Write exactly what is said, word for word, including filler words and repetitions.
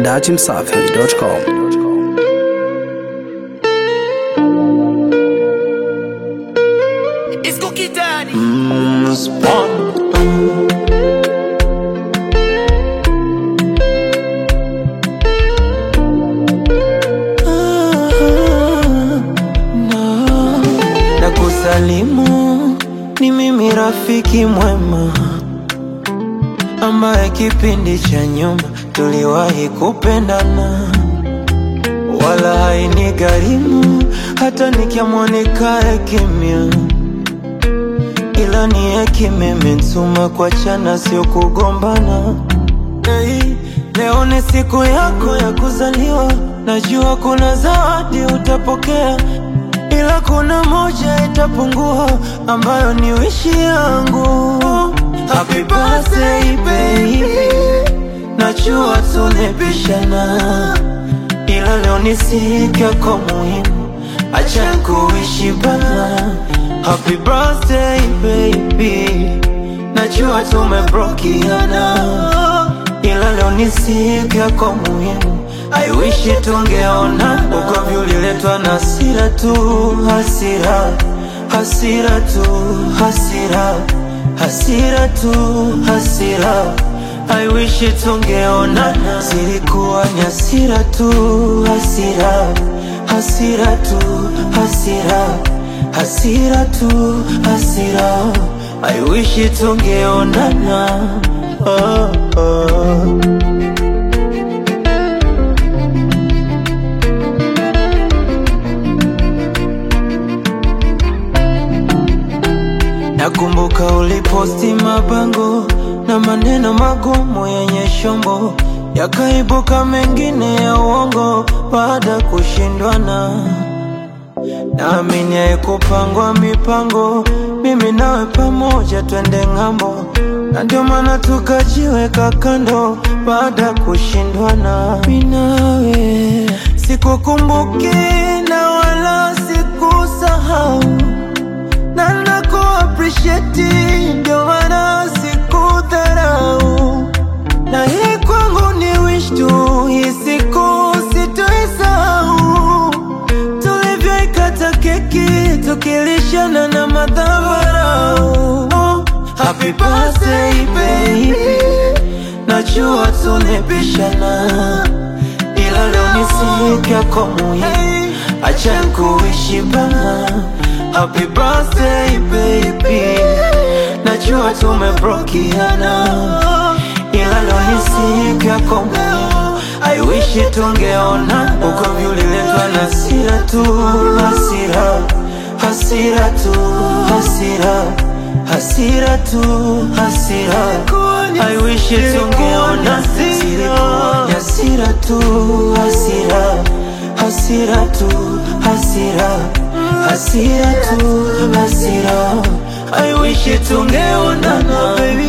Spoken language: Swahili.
dachimsafi dot com. It's Cookie Daddy. Mm, spawn. Na kusalimu ni mimi rafiki mwema ambaye kipindi cha nyuma tuliwahi kupendana, wala haini gharimu hata nikiamua nikae kimya, ila ni hekima imenituma kuachana, sio kugombana. Hey, leo ni siku yako ya kuzaliwa, najua kuna zawadi utapokea, ila kuna moja itapungua ambayo ni wishi yangu. Happy birthday baby, najua tunapishana, ila leo ni siku yako muhimu, acha kuishi bana. Happy birthday baby, najua tumebrokiana, ila leo ni siku yako muhimu, I wish tungeona. Ugomvi uliletwa na hasira tu, hasira, hasira tu, hasira, hasira tu, hasira. I wish tungeona, zilikuwa ni hasira tu, hasira, hasira tu, hasira, hasira tu, hasira. I wish tungeonana. Oh, oh. Nakumbuka uliposti mabango na maneno magumu yenye shombo, yakaibuka mengine ya uongo baada kushindwana. Naamini haikupangwa mipango, mimi nawe pamoja twende ng'ambo, na ndio maana tukajiweka kando baada kushindwana. Mimi nawe sikukumbuki na wala sikusahau, na naku appreciate, ndio maana sikudharau, na hii kwangu ni wish tu, hii siku sitoisahau. Tulivyoikata keki tukilishana na madhabarau. Oh, happy birthday baby, najua tunapishana, ila leo ni siku yako muhimu, acha kuishi bana. Happy birthday baby, najua tumebrokiana, ila leo ni siku yako muhimu, I wish tungeona. Ugomvi uliletwa na hasira tu, hasira, hasira tu, hasira, hasira tu, hasira. I wish tungeona, zilikuwa ni hasira tu, hasira, hasira tu, hasira, hasira tu, hasira. I wish tungeonana baby.